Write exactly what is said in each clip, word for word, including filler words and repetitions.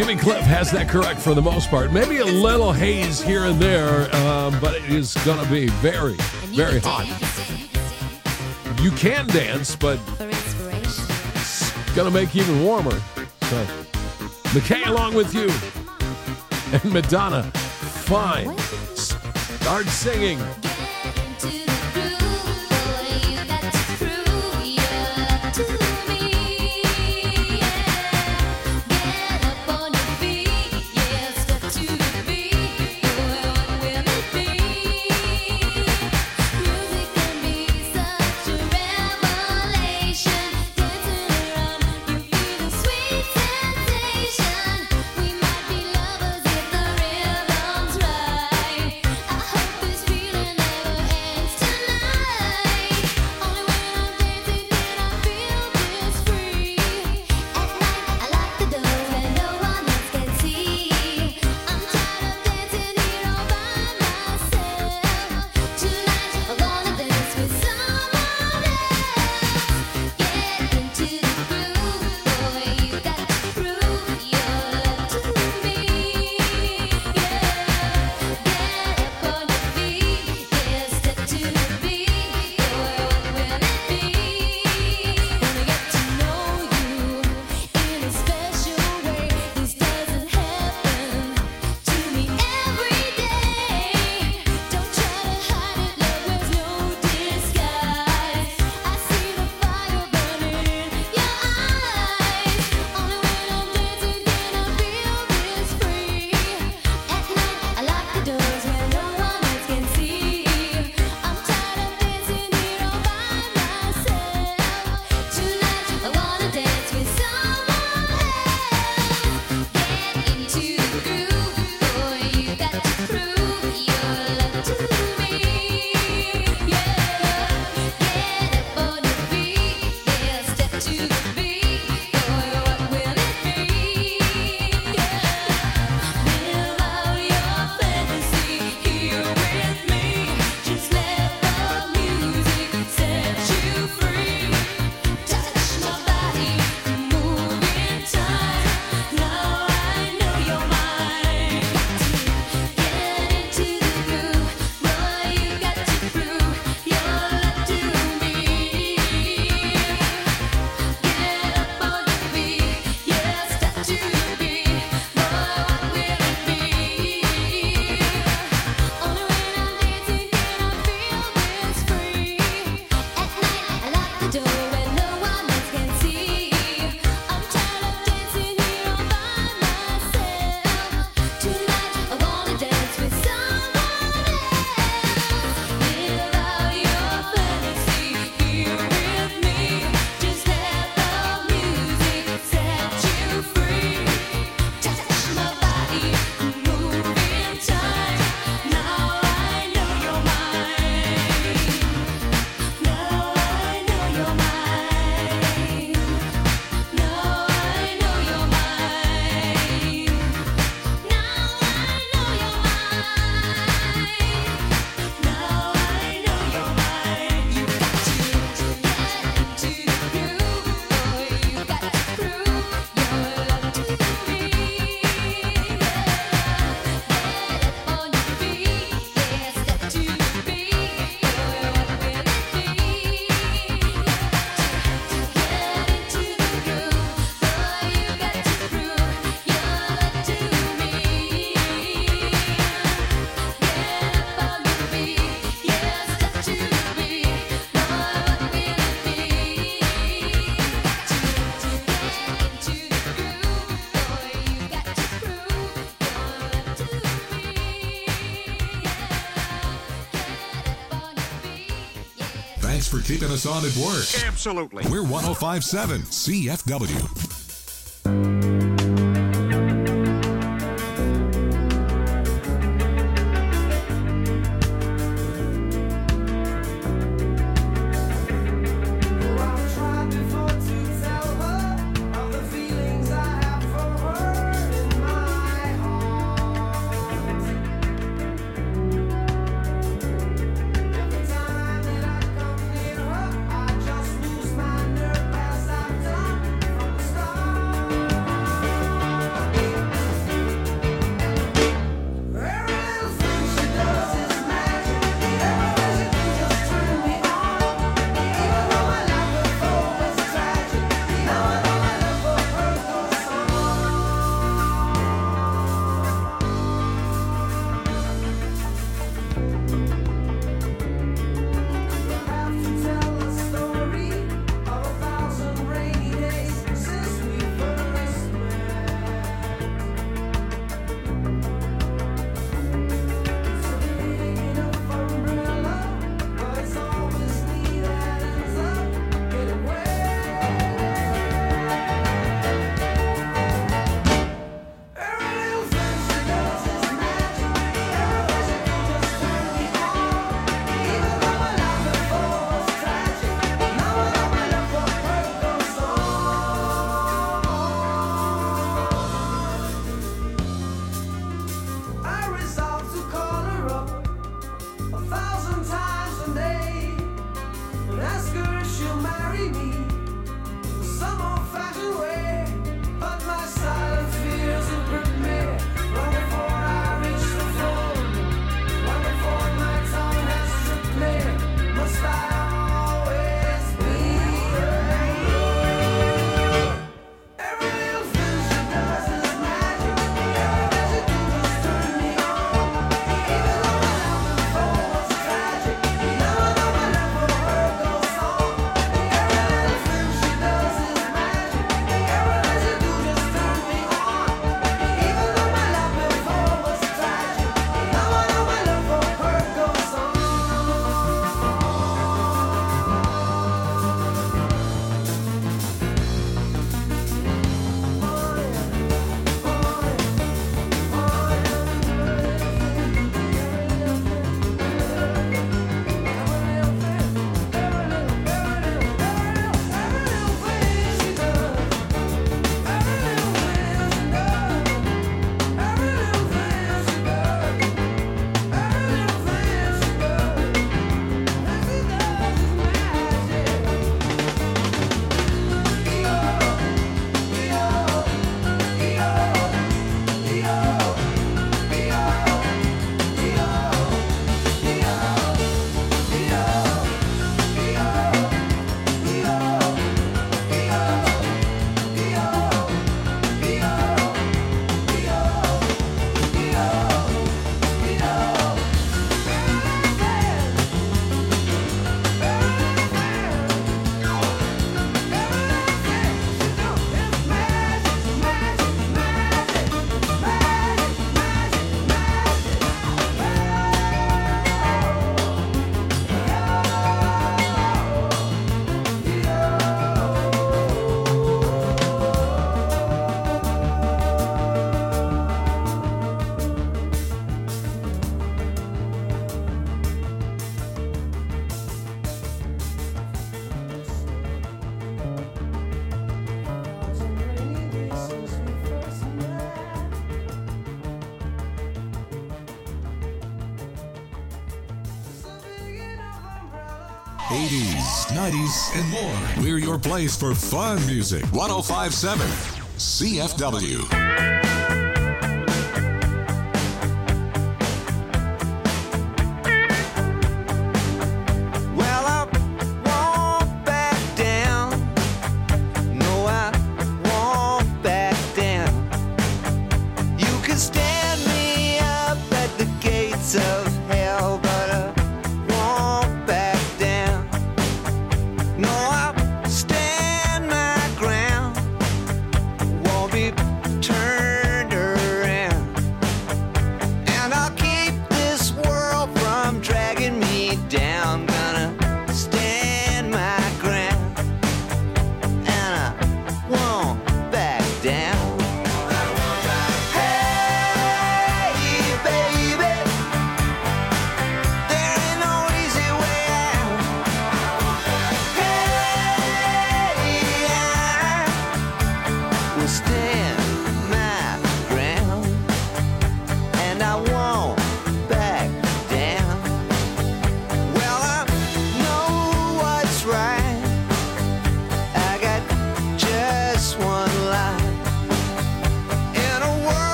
Jimmy Cliff has that correct for the most part. Maybe a little haze here and there, um, but it is going to be very, very hot. You can dance, but it's going to make you even warmer. So, McKay along with you. And Madonna, fine. Start singing. Thanks for keeping us on at work. Absolutely. We're one oh five point seven C F W. Stop. eighties, nineties, and more. We're your place for fun music. one oh five point seven C F W.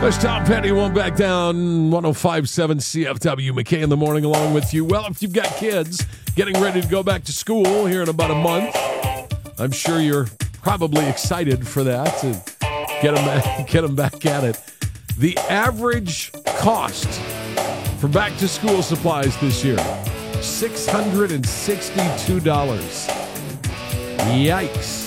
There's Tom Petty, won't back down. one oh five point seven C F W. McKay in the morning along with you. Well, if you've got kids getting ready to go back to school here in about a month, I'm sure you're probably excited for that to get them, get them back at it. The average cost for back to school supplies this year, six hundred sixty-two dollars. Yikes.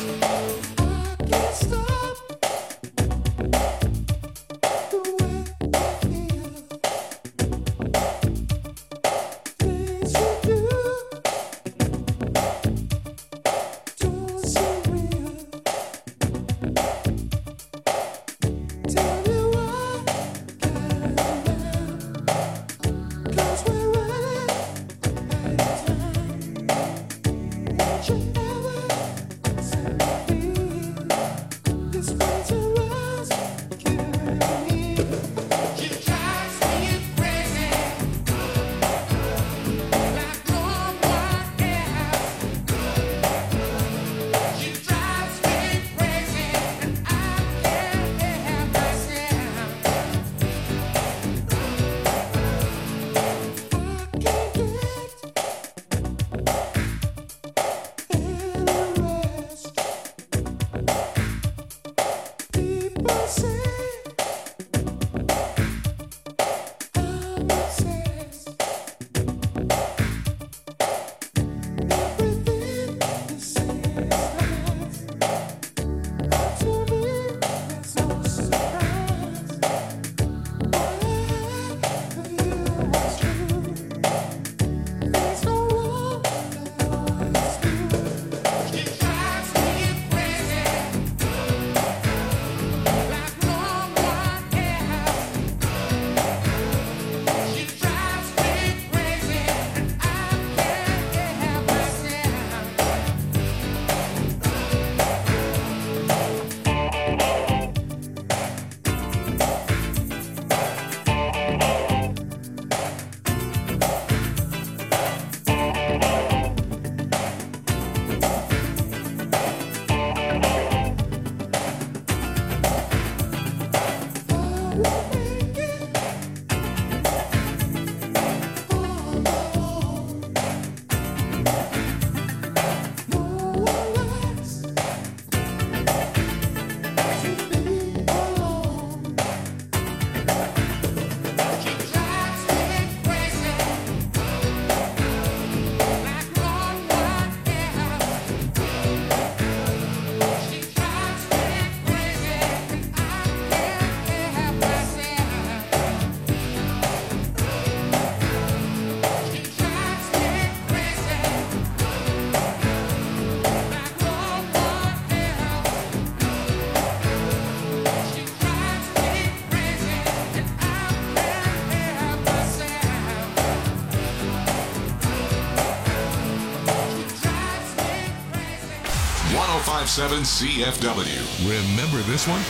one oh five point seven C F W. Remember this one?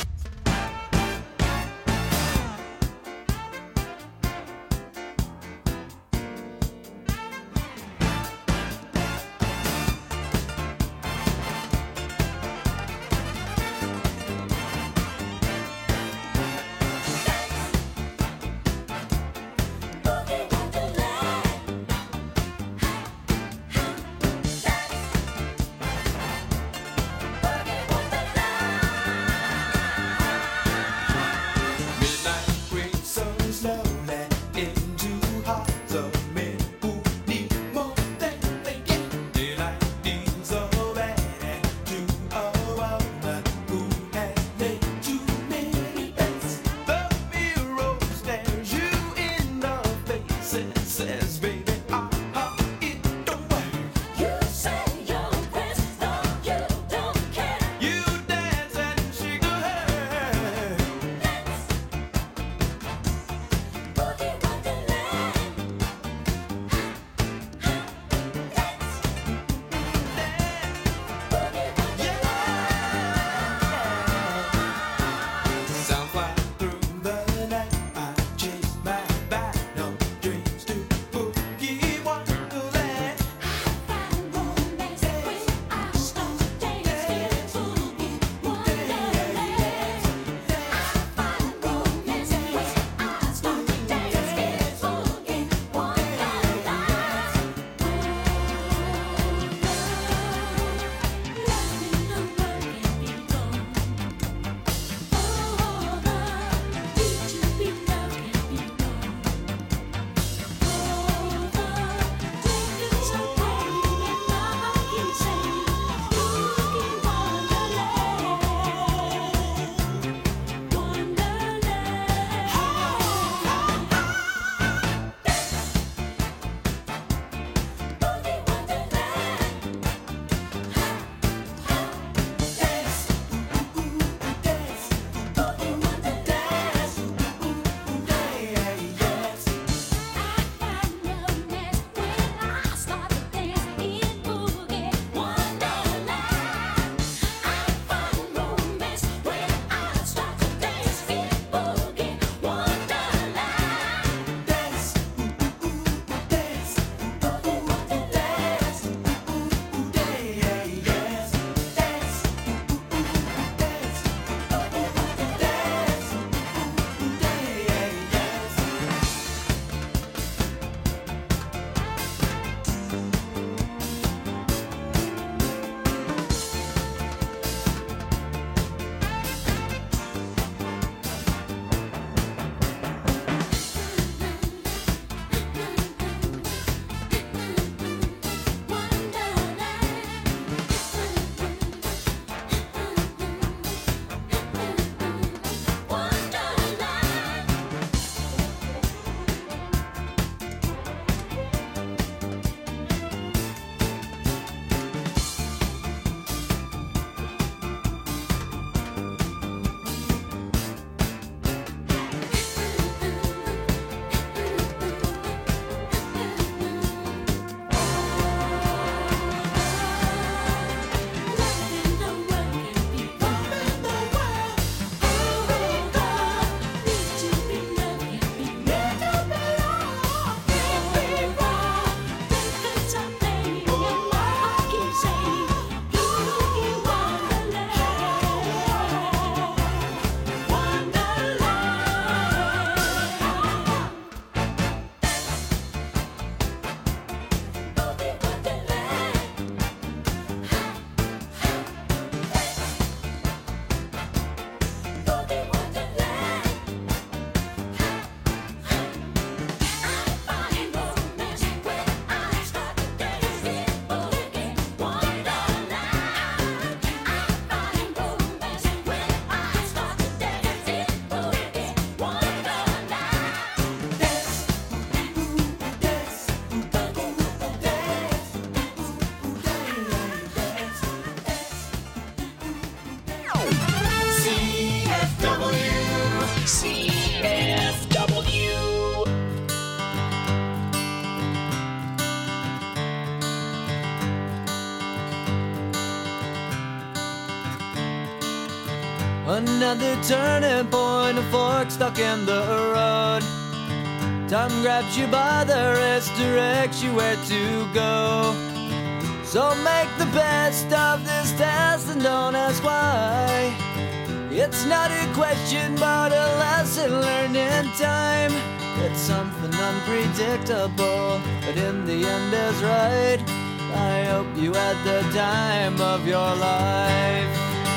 at the turning point, a fork stuck in the road. Time grabs you by the wrist, directs you where to go. So make the best of this test and don't ask why. It's not a question but a lesson learned in time. It's something unpredictable, but in the end is right. I hope you had the time of your life.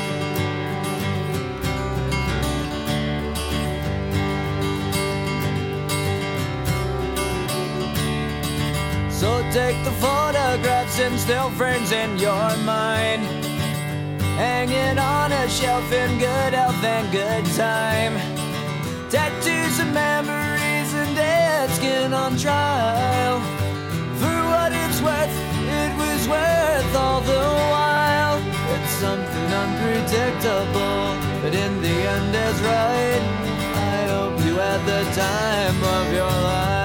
So take the photographs and still frames in your mind, hanging on a shelf in good health and good time. Tattoos and memories and dead skin on trial. For what it's worth, it was worth all the while. It's something unpredictable, but in the end is right. I hope you had the time of your life.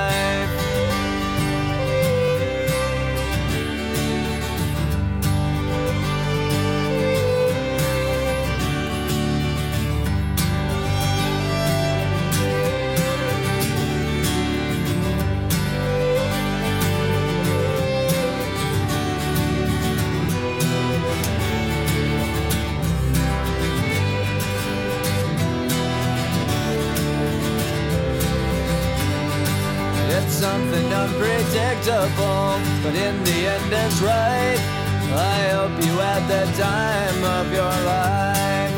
Something unpredictable, but in the end it's right. I hope you had the time of your life.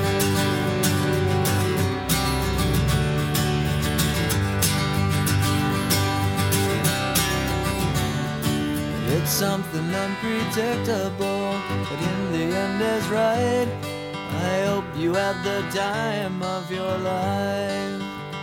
It's something unpredictable, but in the end is right. I hope you had the time of your life.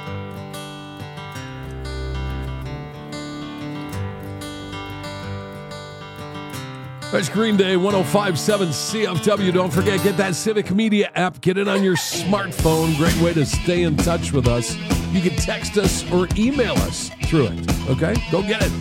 That's Green Day, one oh five point seven C F W. Don't forget, get that Civic Media app. Get it on your smartphone. Great way to stay in touch with us. You can text us or email us through it. Okay? Go get it.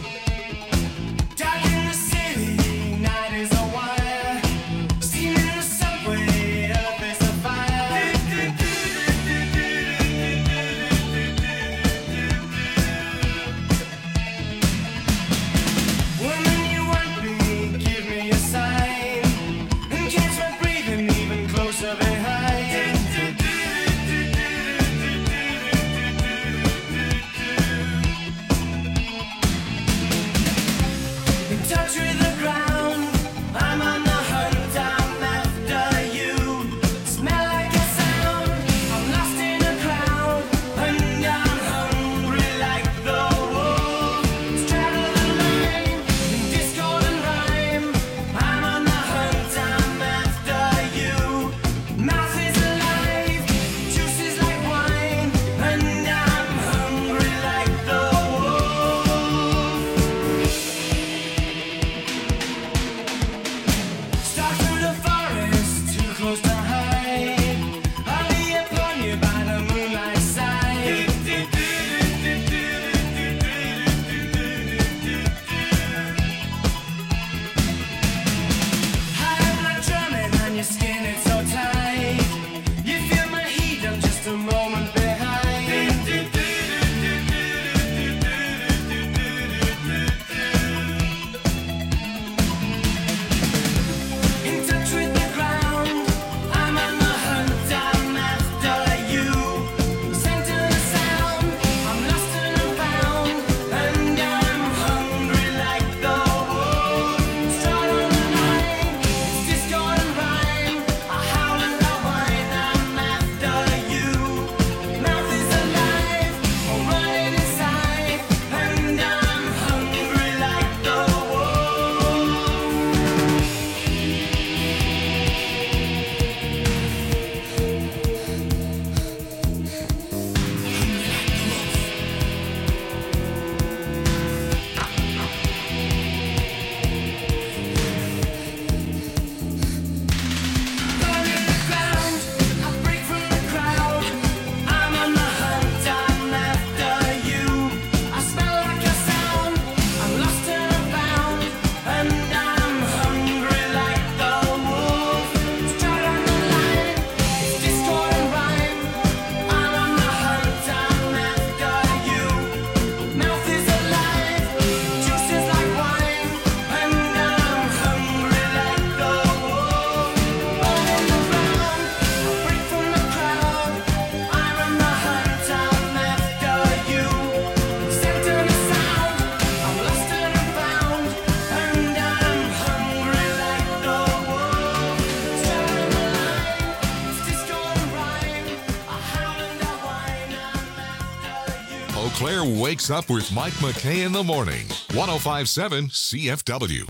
Eau Claire wakes up with Mike McKay in the morning. one oh five point seven C F W.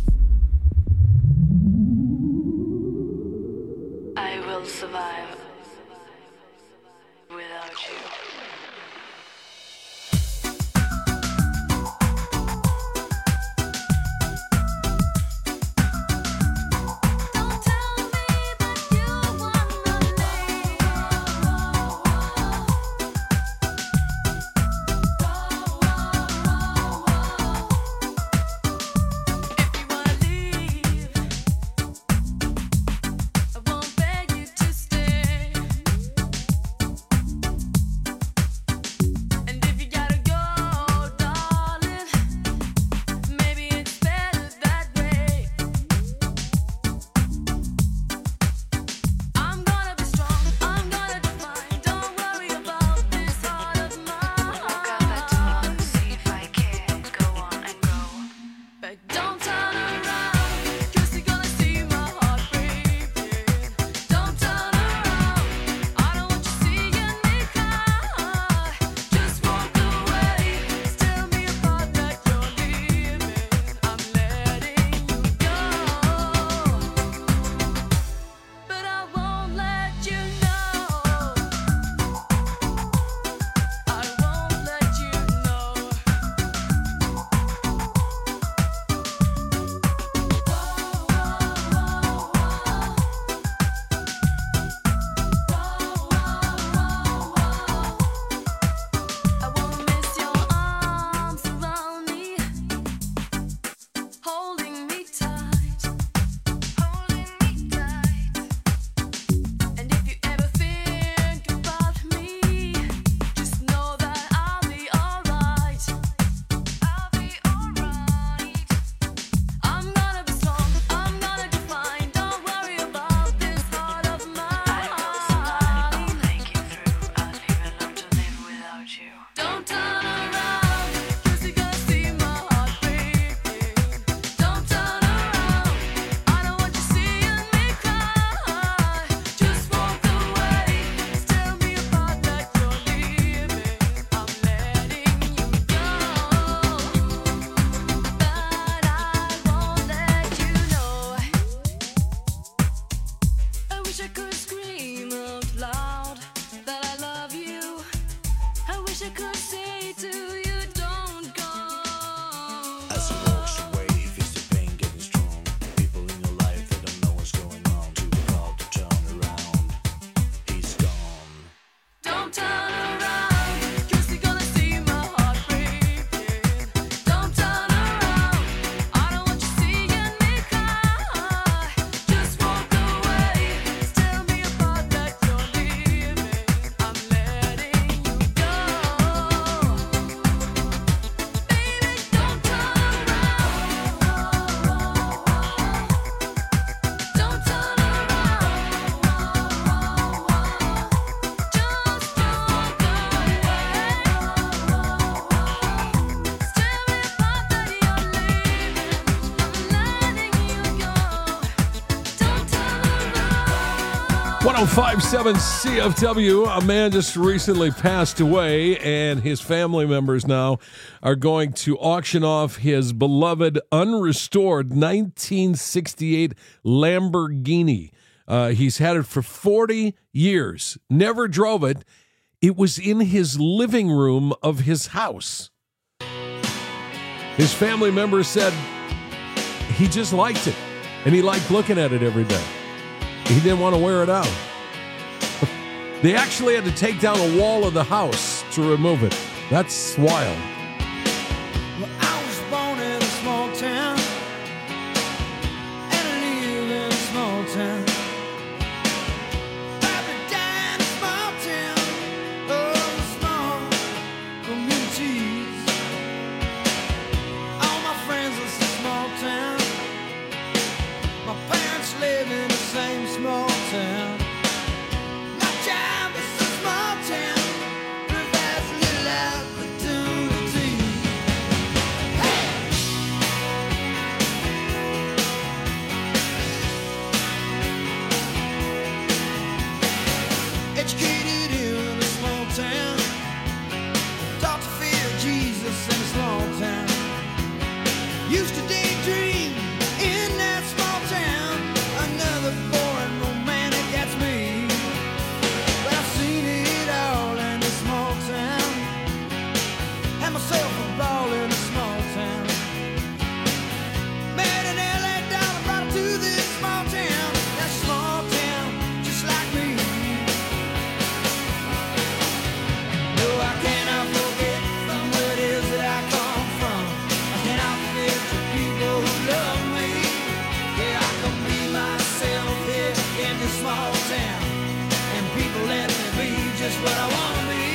I will survive without you. one oh five point seven C F W. A man just recently passed away, and his family members now are going to auction off his beloved unrestored nineteen sixty-eight Lamborghini. Uh, he's had it for forty years, never drove it. It was in his living room of his house. His family members said he just liked it, and he liked looking at it every day. He didn't want to wear it out. They actually had to take down a wall of the house to remove it. That's wild. Well, I was born in a small town, and I live in a small town. Probably died in a small town, oh, small communities. All my friends live in a small town. My parents live in the same small town. My job is a small town, but there's little opportunity. what I wanna be.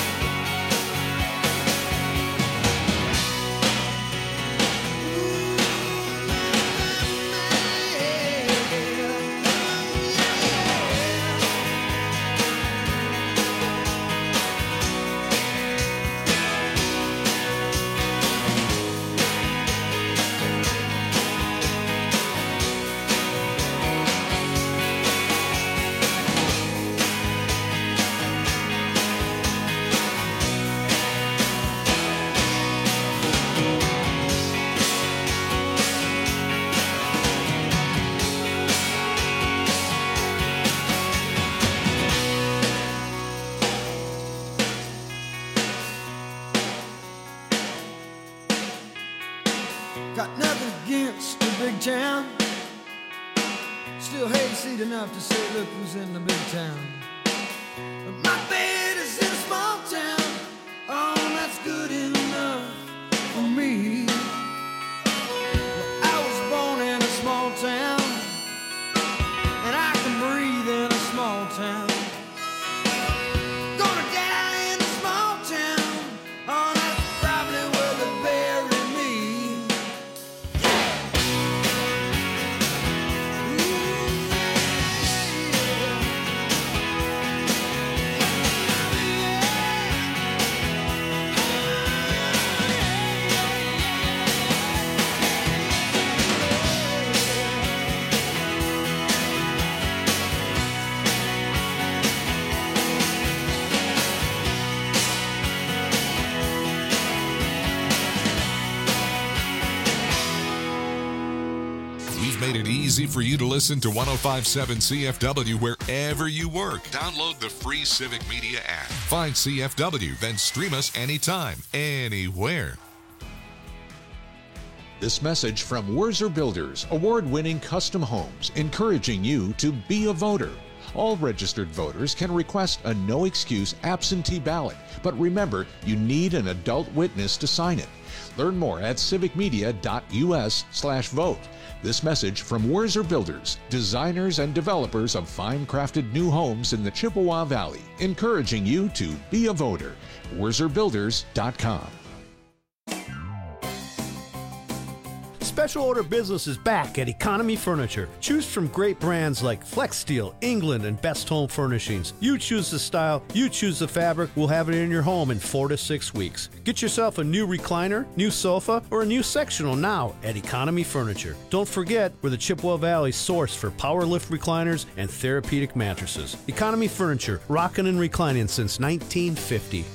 Got nothing against the big town. Still hayseed enough to say, look who's in the big town. But my bed is in a small town. Oh, that's good enough for me. Well, I was born in a small town, and I can breathe in a small town. Gonna die in a small town. Oh, that's probably where they bury me. We've made it easy for you to listen to one oh five point seven C F W wherever you work. Download the free Civic Media app. Find C F W, then stream us anytime, anywhere. This message from Wurzer Builders, award-winning custom homes, encouraging you to be a voter. All registered voters can request a no-excuse absentee ballot, but remember, you need an adult witness to sign it. Learn more at civicmedia.us slash vote. This message from Wurzer Builders, designers and developers of fine-crafted new homes in the Chippewa Valley, encouraging you to be a voter. Wurzer Builders dot com. Special order business is back at Economy Furniture. Choose from great brands like Flex Steel, England, and Best Home Furnishings. You choose the style, you choose the fabric, we'll have it in your home in four to six weeks. Get yourself a new recliner, new sofa, or a new sectional now at Economy Furniture. Don't forget, we're the Chippewa Valley source for power lift recliners and therapeutic mattresses. Economy Furniture, rockin' and reclining since nineteen fifty.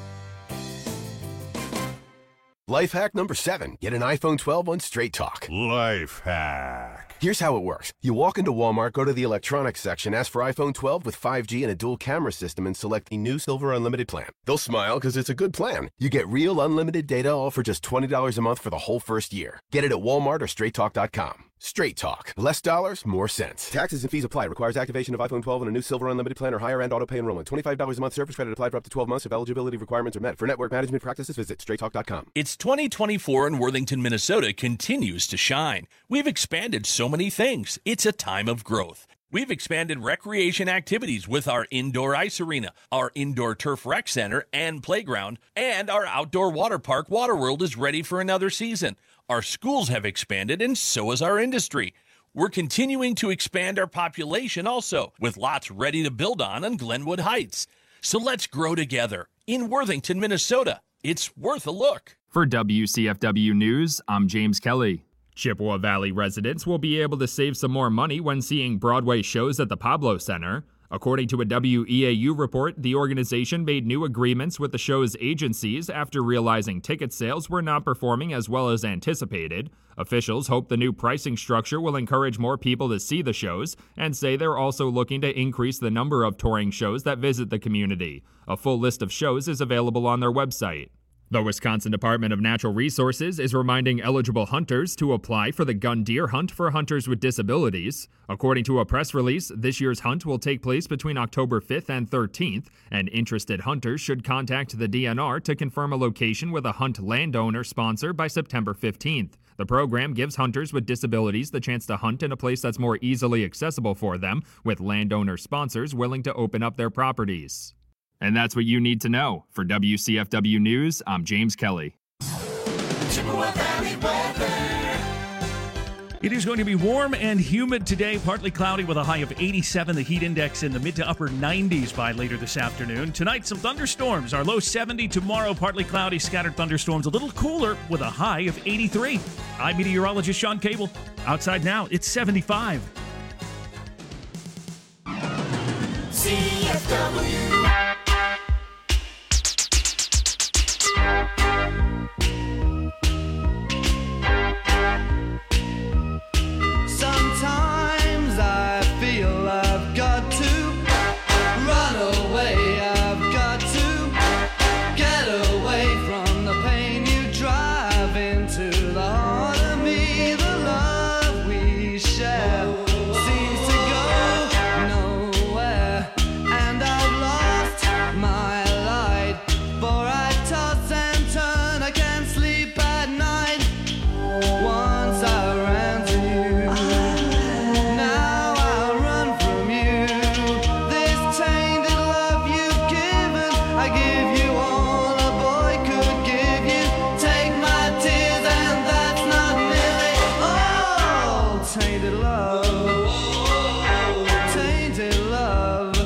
Life hack number seven. Get an iPhone twelve on Straight Talk. Life hack. Here's how it works. You walk into Walmart, go to the electronics section, ask for iPhone twelve with five G and a dual camera system, and select the new Silver Unlimited plan. They'll smile because it's a good plan. You get real unlimited data all for just twenty dollars a month for the whole first year. Get it at Walmart or straight talk dot com. Straight Talk. Less dollars, more sense. Taxes and fees apply. Requires activation of iPhone twelve and a new Silver Unlimited plan or higher end auto pay enrollment. twenty-five dollars a month service credit applied for up to twelve months if eligibility requirements are met. For network management practices, visit straight talk dot com. It's twenty twenty-four and Worthington, Minnesota continues to shine. We've expanded so many things. It's a time of growth. We've expanded recreation activities with our indoor ice arena, our indoor turf rec center and playground, and our outdoor water park, Waterworld, is ready for another season. Our schools have expanded, and so has our industry. We're continuing to expand our population also, with lots ready to build on in Glenwood Heights. So let's grow together in Worthington, Minnesota. It's worth a look. For W C F W News, I'm James Kelly. Chippewa Valley residents will be able to save some more money when seeing Broadway shows at the Pablo Center. According to a W E A U report, the organization made new agreements with the show's agencies after realizing ticket sales were not performing as well as anticipated. Officials hope the new pricing structure will encourage more people to see the shows and say they're also looking to increase the number of touring shows that visit the community. A full list of shows is available on their website. The Wisconsin Department of Natural Resources is reminding eligible hunters to apply for the Gun Deer Hunt for Hunters with Disabilities. According to a press release, this year's hunt will take place between October fifth and thirteenth, and interested hunters should contact the D N R to confirm a location with a hunt landowner sponsor by September fifteenth. The program gives hunters with disabilities the chance to hunt in a place that's more easily accessible for them, with landowner sponsors willing to open up their properties. And that's what you need to know. For W C F W News, I'm James Kelly. Chippewa Valley weather. It is going to be warm and humid today, partly cloudy with a high of eighty-seven. The heat index in the mid to upper nineties by later this afternoon. Tonight, some thunderstorms. Our low seventy. Tomorrow, partly cloudy, scattered thunderstorms. A little cooler with a high of eighty-three. I'm meteorologist Sean Cable. Outside now, it's seventy-five. C F W. Sometimes I feel I've got to run away, I've got to get away from the pain you drive into the heart of me. The love we share seems to go nowhere, and I've lost my light, for I toss and turn, I can't sleep at night. Once I ran to you, now I run from you. This tainted love you've given, I give you all a boy could give you. Take my tears and that's not nearly all. Tainted love, tainted love.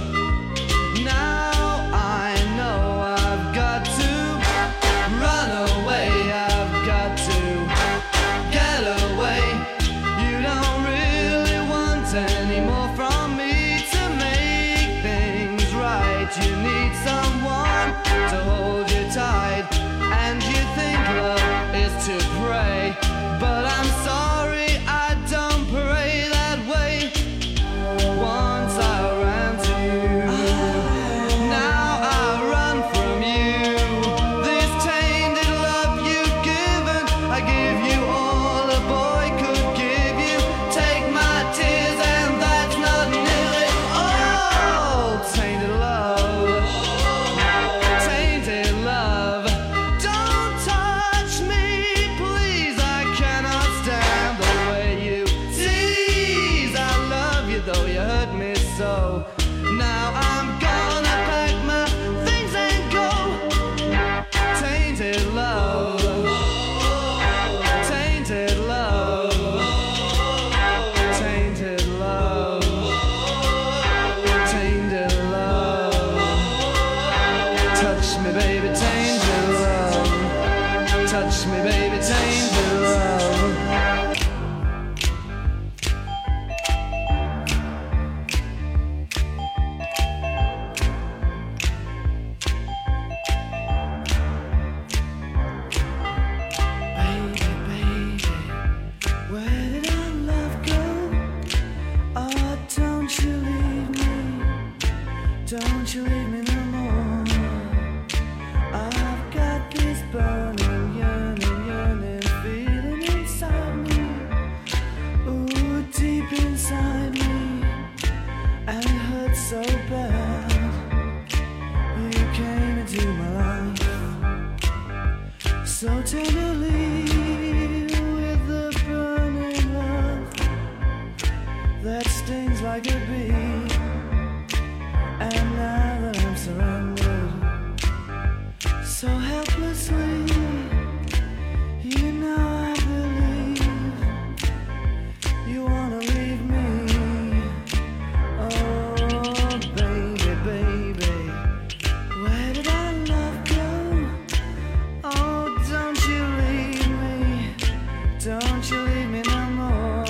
Now I know I've got to run away, I've got to get away. You don't really want any more from me to make things right. You need someone to hold you tight, and you think love is to pray, but I'm sorry, I don't pray that way. Once I ran to you, now I run from you. This tainted love you've given, I give you all a boy could give you. Take my tears and that's not nearly all. Tainted love, tainted love. Don't touch me, please, I cannot stand the way you tease. I love you though you hurt me so. Now I'm gonna pack my things and go. Tainted love, tainted love, tainted love, tainted love. Touch me, baby, tainted love. Touch me, baby, tainted love. Baby, baby, where did our love go? Oh, don't you leave me, don't you leave me no more. I've got this burning, yearning, yearning feeling inside me. Ooh, deep inside me, and it hurts so bad. You came into my life so tenderly, with the burning love that stings like a bee. And now that I'm surrendered so helplessly, you know I believe you wanna leave me. Oh, baby, baby, where did our love go? Oh, don't you leave me, don't you leave me no more.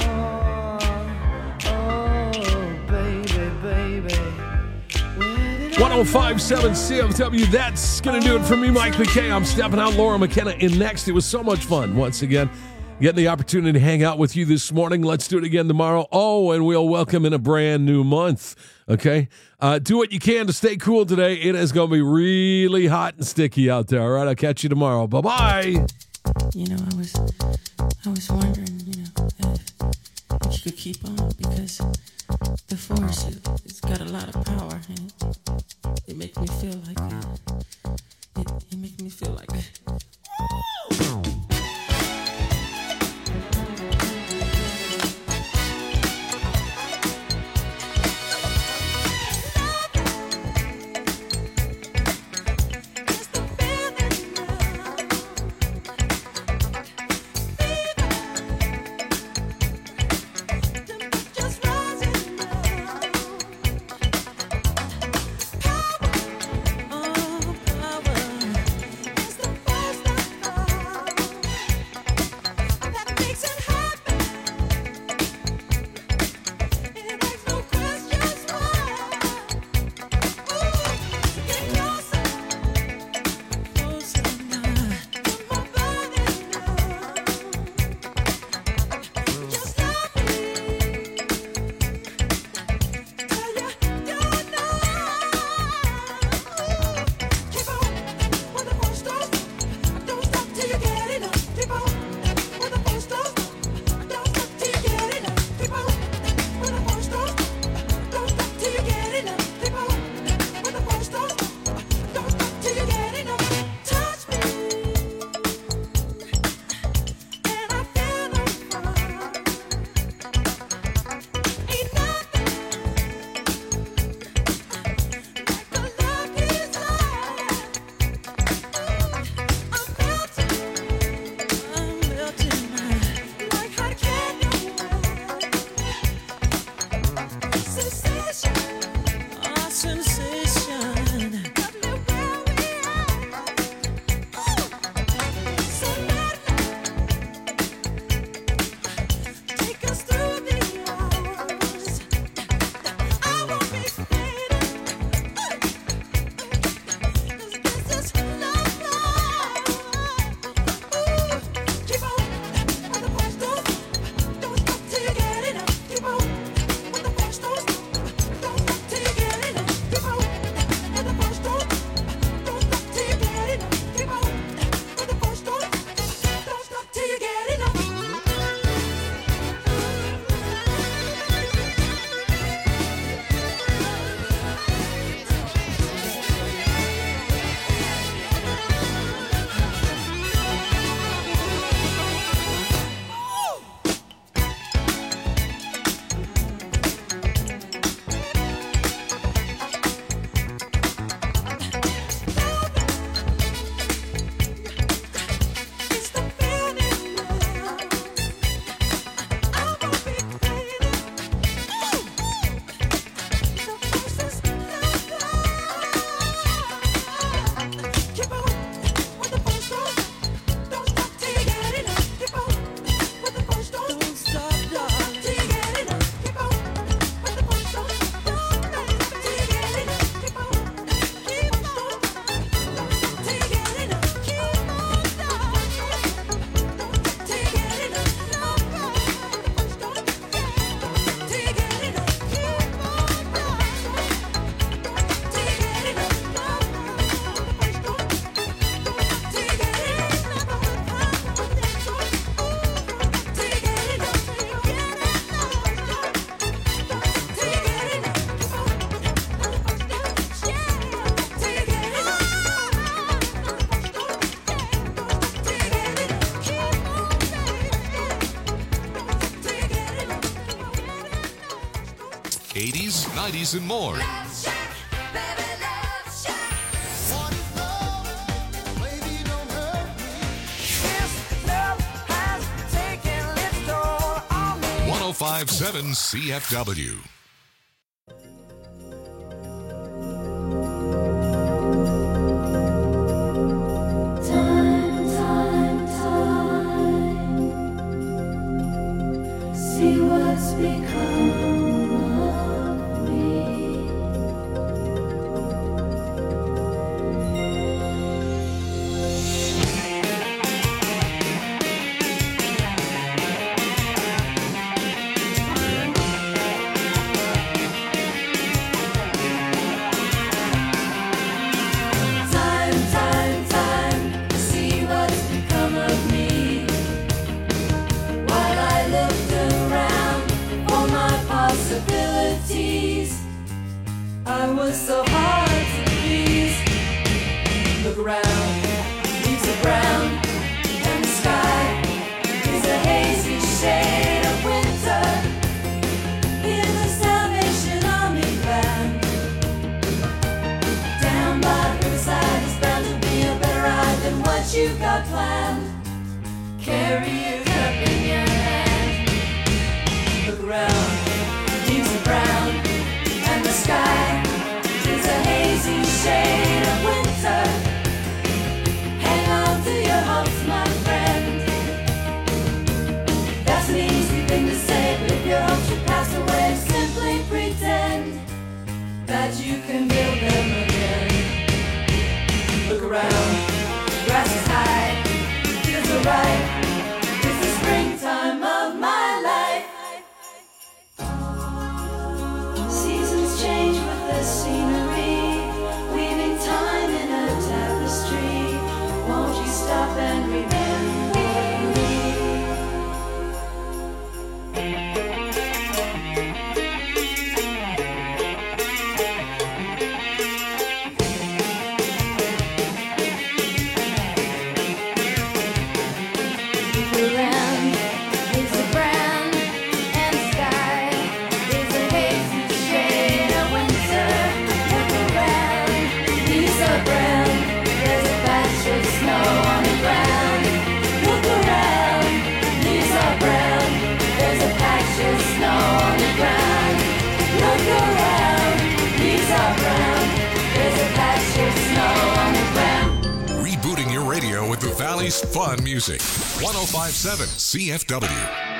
Oh, baby, baby, where did one oh five point seven C F W. That's going to do it for me, Mike McKay. I'm stepping out. Laura McKenna in next. It was so much fun once again getting the opportunity to hang out with you this morning. Let's do it again tomorrow. Oh, and we'll welcome in a brand new month. Okay? Uh, do what you can to stay cool today. It is going to be really hot and sticky out there. All right? I'll catch you tomorrow. Bye-bye. You know, I was, I was wondering, you know, if, if you could keep on, because the force, it, it's got a lot of power, and it, it makes me feel like, uh, it, it makes me feel like, nineties, and more. one oh five point seven C F W. Time, time, time. See what's become of me. Time, time, time. See what's become of me. While I looked around for my possibilities, I was so hard to please. Look around, leaves are brown, and the sky is a hazy shade of winter. In the Salvation Army band, down by the riverside is bound to be a better ride than what you've got planned. Carry your cup in your hand. Look around, leaves are brown, and the sky is a hazy shade of winter. Hang on to your hopes, my friend. That's an easy thing to say, but if your hopes should pass away, simply pretend that you can build them again. Look around, grass is high, fields are ripe. It's the springtime of my life. Seasons change with the scenery, weaving time in a tapestry. Won't you stop and remember me? Look around, leaves are brown, and the sky is a hazy shade of winter. Look around, leaves are brown, there's a patch of snow on the ground. Look around, leaves are brown, there's a patch of snow on the ground. Look around, leaves are brown, there's a patch of snow on the ground. Rebooting your radio with the Valley's fun music. one oh five point seven C F W.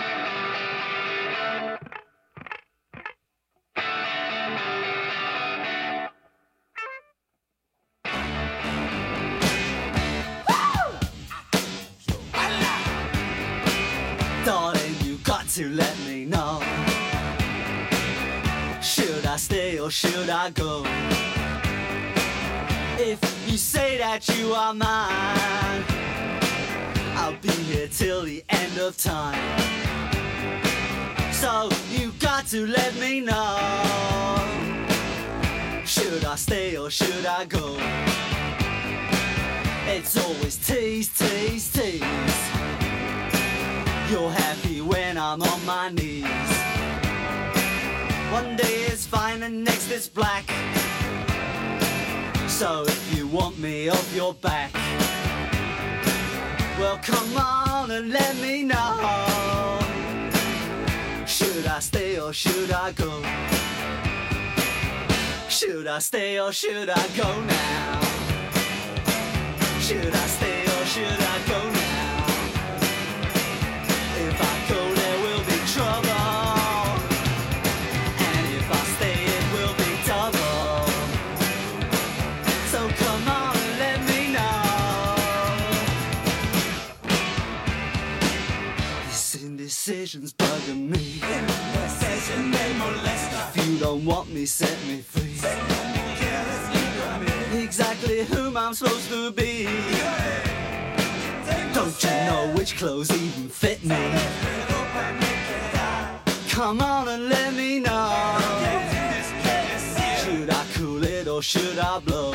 Darling, you got to let me know. Should I stay or should I go? If you say that you are mine, I'll be here till the end of time. So you got to let me know. Should I stay or should I go? It's always tease, tease, tease. You're happy when I'm on my knees. One day it's fine and next it's black. So if you want me off your back, well come on and let me know. Should I stay or should I go? Should I stay or should I go now? Should I stay or should I go now? If I go there will be trouble, and if I stay it will be double. So come on and let me know. This indecision's bugging me. If you don't want me, set me free. Exactly whom I'm supposed to be. Don't you know which clothes even fit me? Come on and let me know. Should I cool it or should I blow?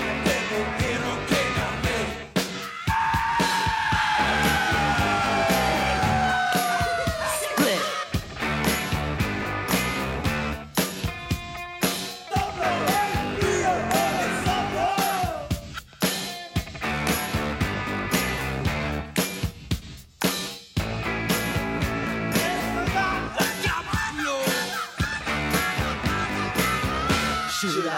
Split.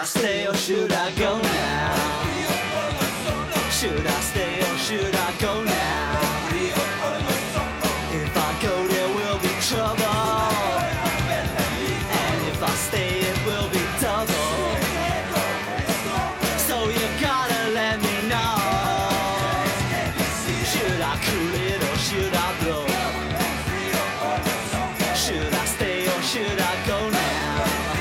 stay or should I go now? Should I stay or should I go now? If I go there will be trouble, and if I stay it will be double. So you gotta let me know. Should I cool it or should I blow? Should I stay or should I go now?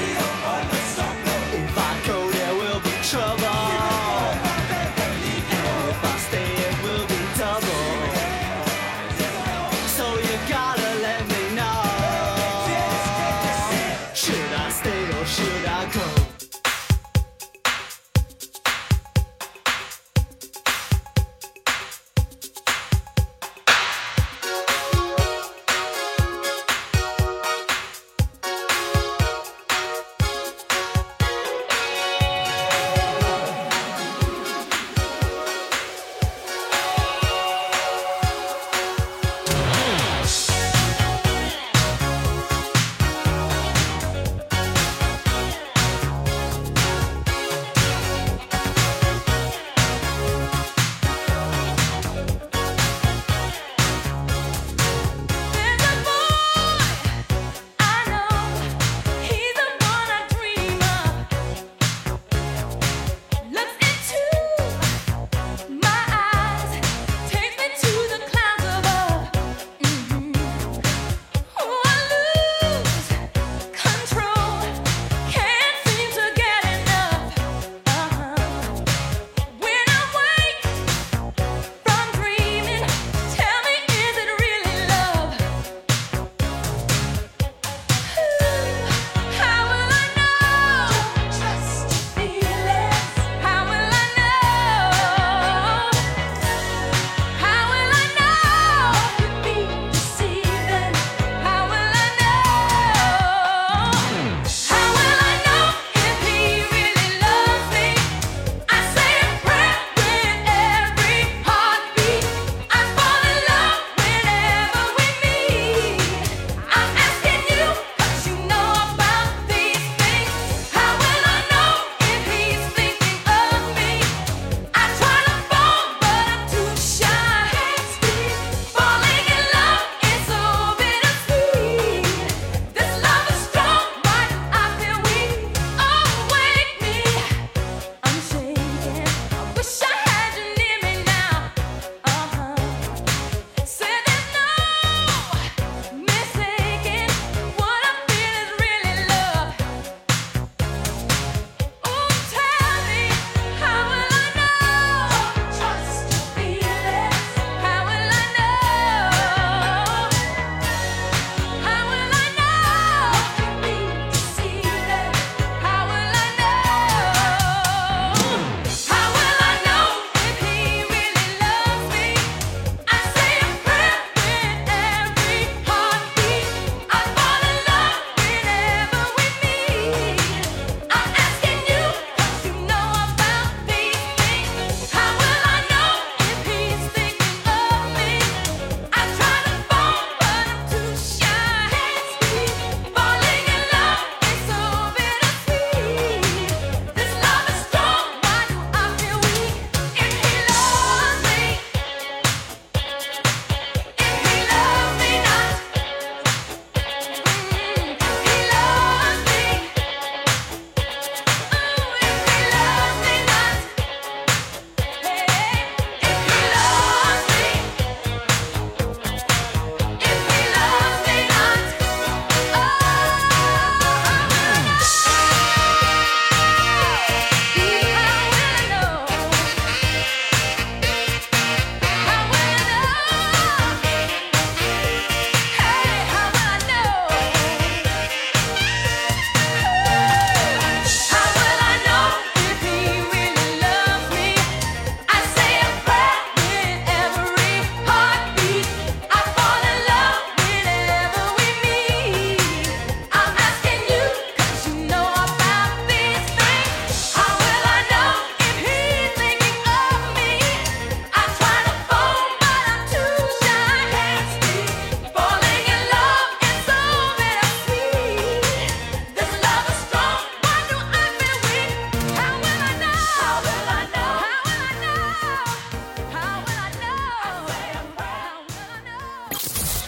If I go there will be trouble, and if I stay it will be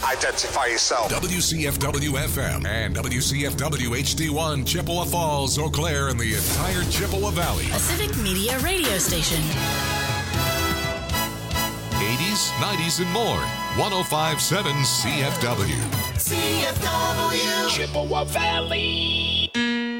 identify yourself. W C F W F M and W C F W H D one, Chippewa Falls, Eau Claire, and the entire Chippewa Valley. A Civic Media radio station. eighties, nineties, and more. one oh five point seven C F W. C F W. Chippewa Valley.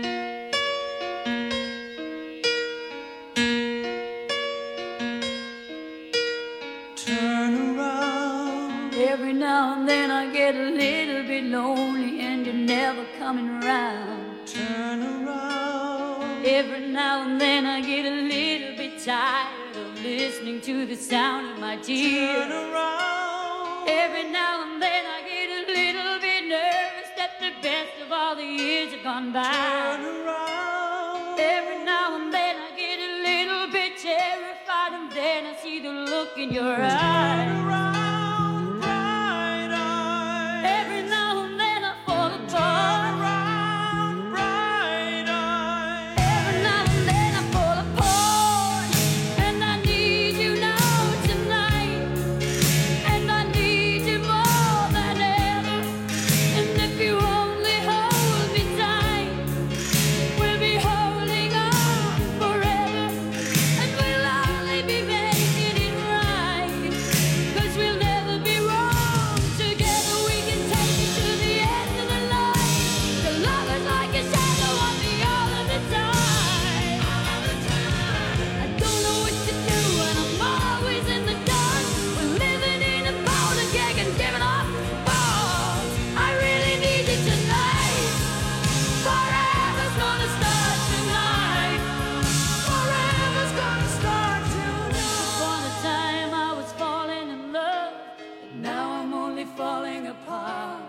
Turn around. Every now and then I get a little bit lonely and you're never coming around. Turn around. Every now and then I get a little bit tired of listening to the sound of my tears. Turn around. Every now and then I get a little bit nervous that the best of all the years have gone by. Turn around. Every now and then I get a little bit terrified, and then I see the look in your eyes. Turn around, bright eyes. Every now and then I fall apart. Turn around, bright eyes. Every now and then I fall apart, and I need you now tonight, and I need you more than ever. And if you only hold me tight, we'll be holding on forever, and we'll only be making it right, 'cause we'll never be wrong. Together we can take it to the end of the line. The love is like a shadow on me all of the time. I don't know what to do and I'm always in the dark. We're living in a powder keg and giving off balls. I really need you tonight. Forever's gonna start tonight. Forever's gonna start tonight. Upon a time I was falling in love, but now I'm only falling apart.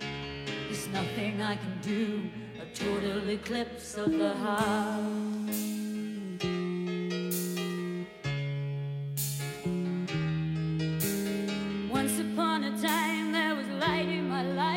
There's nothing I can do, a total eclipse of the heart.